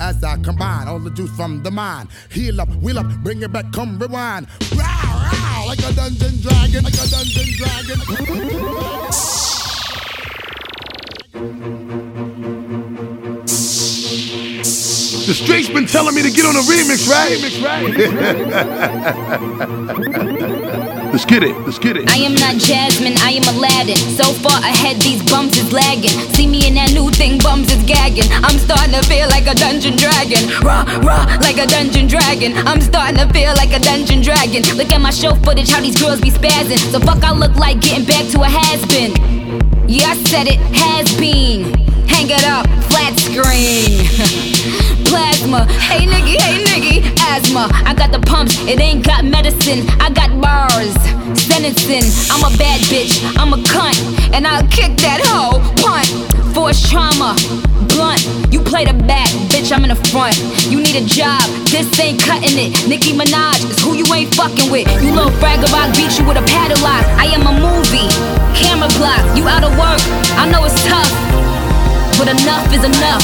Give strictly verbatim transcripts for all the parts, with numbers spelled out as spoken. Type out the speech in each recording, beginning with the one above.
as I combine all the juice from the mind. Heal up, wheel up, bring it back, come rewind. Row, row, like a dungeon dragon, like a dungeon dragon. The streets been telling me to get on a remix, right? Remix, right? Let's get it, let's get it. I am not Jasmine, I am Aladdin. So far ahead, these bums is lagging. See me in that new thing, bums is gagging. I'm starting to feel like a dungeon dragon. Rah, rah, like a dungeon dragon. I'm starting to feel like a dungeon dragon. Look at my show footage, how these girls be spazzing. So fuck I look like getting back to a has-been. Yeah, I said it, has been. Hang it up, flat screen. Plasma, hey nigga, hey nigga, asthma. I got the pumps, it ain't got medicine. I got bars, sentencing. I'm a bad bitch, I'm a cunt, and I'll kick that hoe, punt. Force trauma, blunt. You play the back, bitch, I'm in the front. You need a job, this ain't cutting it. Nicki Minaj is who you ain't fucking with. You little fraggle rock, beat you with a paddle lock. I am a movie, camera block. You out of work, I know it's tough, but enough is enough.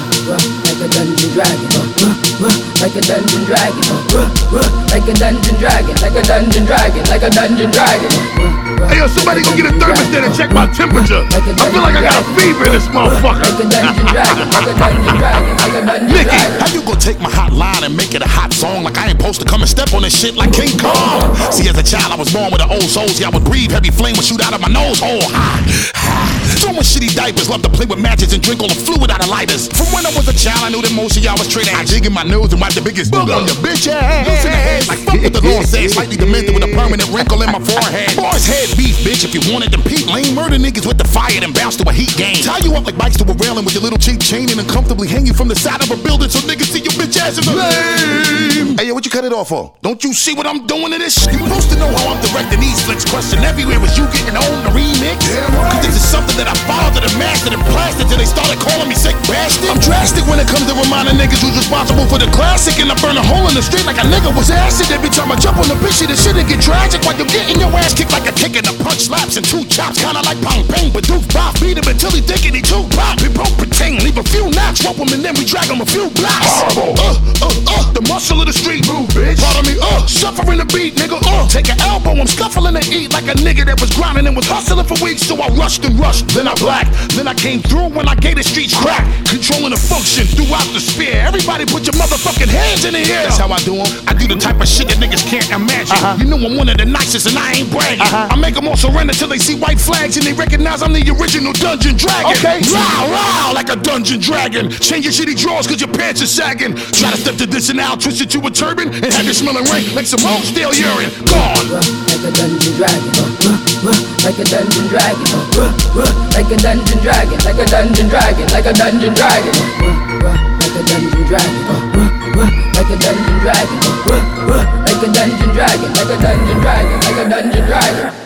Like a dungeon dragon, like a dungeon dragon, like a dungeon dragon, like a dungeon dragon, like a dungeon dragon. Hey yo, somebody go get a thermostat and check my temperature. I feel like I got a fever in this motherfucker. Like a dungeon dragon, like a dungeon dragon, like a dungeon Nicky, dragon. how you gonna take my hot line and make it a hot song? Like I ain't supposed to come and step on this shit like King Kong. See, as a child I was born with an old soul. See, I would breathe, heavy flame would shoot out of my nose hole. Ha, ha. Throwing shitty diapers, love to play with matches and drink all the fluid out of lighters. From when I was a child, I knew that most of y'all was straight ass. Digging my nose and wipe the biggest booger on your bitch ass. Loose in the head, like fuck what the law says. Slightly demented with a permanent wrinkle in my forehead. Boys head beef, bitch, if you wanted to compete. Lame murder niggas with the fire, then bounce to a heat game. Tie you up like bikes to a railing with your little cheap chain and uncomfortably hang you from the side of a building so niggas see your bitch ass is lame. Hey, yo, what you cut it off for? Don't you see what I'm doing to this shit? You supposed to know how I'm directing these flicks. Question everywhere was you getting on the remix? Yeah, right. Cause this is something that I fathered and mastered and plastered till they started calling me sick bastard. I'm drastic when it comes to reminding niggas who's responsible for the classic, and I burn a hole in the street like a nigga was acid. Every time I jump on the bitch, the shit get tragic while you're getting your ass kicked like a kick and a punch slaps and two chops, kinda like Pong Ping, but Doof Bop beat him until he dickety two pop. We broke pretend, leave a few knocks, rope him and then we drag him a few blocks. Horrible. Uh, uh, uh, the muscle of the street, move, bitch. Pardon me, uh, suffering the beat, nigga. Uh, take an elbow, I'm scuffling to eat like a nigga that was grinding and was hustling for weeks. So I rushed and rushed, then I blacked, then I came through when I gave the streets crack, controlling the function throughout the sphere. Everybody put your motherfucking hands in the air. That's how I do them. I do the type of shit that niggas can't imagine. Uh-huh. You know I'm one of the nicest and I ain't bragging. Uh-huh. I make them all surrender till they see white flags and they recognize I'm the original dungeon dragon. Okay. Row, row, like a dungeon dragon. Change your shitty drawers cause your pants are sagging. Try to step to this and now twist it to a turban and have you smelling rank like some old stale urine. Gone. Like a dungeon dragon. Like a dungeon dragon. Like a dungeon dragon. Like a dungeon dragon. Like a dungeon dragon. Like a dungeon dragon. Like a dungeon dragon. Like a dungeon dragon. Like a dungeon dragon. Like a dungeon dragon.